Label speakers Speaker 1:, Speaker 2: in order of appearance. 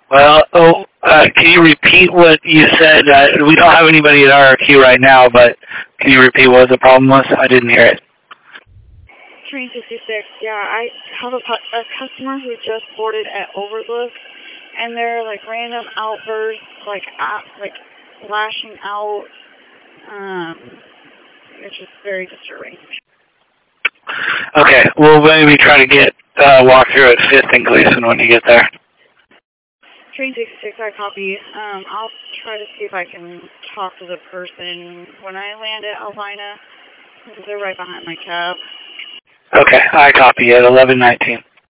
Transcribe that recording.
Speaker 1: Well, can you repeat what you said? We don't have anybody at RRQ right now, but can you repeat what the problem was? I didn't hear it.
Speaker 2: Train 66, yeah, I have a customer who just boarded at Overlook, and they're like random outbursts, like lashing out. It's just very disturbing.
Speaker 1: Okay, we'll maybe try to get walk through at 5th and Gleason when you get there.
Speaker 2: Train 66, I copy. I'll try to see if I can talk to the person when I land at Albina. They're right behind my cab.
Speaker 1: Okay, I copy at 11:19.